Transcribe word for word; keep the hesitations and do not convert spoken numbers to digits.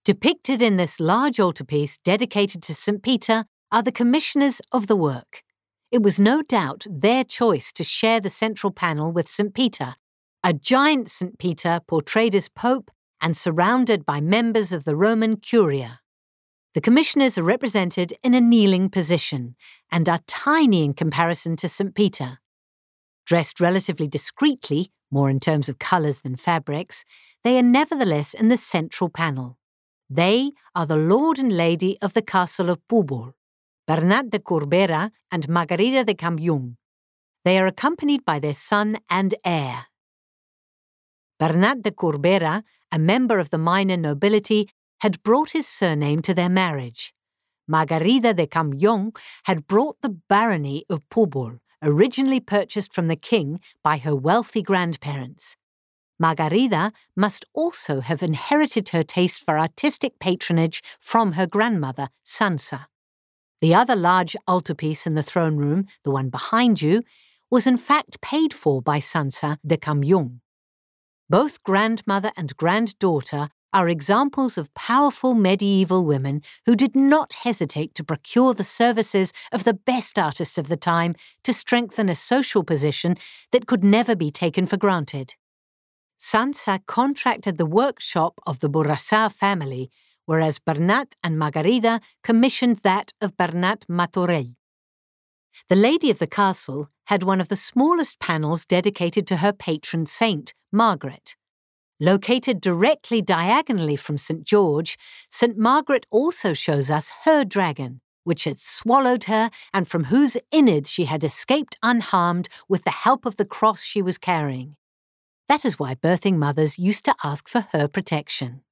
Depicted in this large altarpiece dedicated to Saint Peter are the commissioners of the work. It was no doubt their choice to share the central panel with Saint Peter, a giant Saint Peter portrayed as Pope and surrounded by members of the Roman Curia. The commissioners are represented in a kneeling position and are tiny in comparison to Saint Peter. Dressed relatively discreetly, more in terms of colours than fabrics, they are nevertheless in the central panel. They are the Lord and Lady of the Castle of Púbol, Bernat de Corbera and Margarida de Campllong. They are accompanied by their son and heir. Bernat de Corbera, a member of the minor nobility, had brought his surname to their marriage. Margarida de Campllong had brought the barony of Púbol, originally purchased from the king by her wealthy grandparents. Margarida must also have inherited her taste for artistic patronage from her grandmother, Sansa. The other large altarpiece in the throne room, the one behind you, was in fact paid for by Sansa de Campllong. Both grandmother and granddaughter are examples of powerful medieval women who did not hesitate to procure the services of the best artists of the time to strengthen a social position that could never be taken for granted. Sansa contracted the workshop of the Bourassa family, whereas Bernat and Margarida commissioned that of Bernat Martorell. The lady of the castle had one of the smallest panels dedicated to her patron saint, Margaret. Located directly diagonally from Saint George, Saint Margaret also shows us her dragon, which had swallowed her and from whose innards she had escaped unharmed with the help of the cross she was carrying. That is why birthing mothers used to ask for her protection.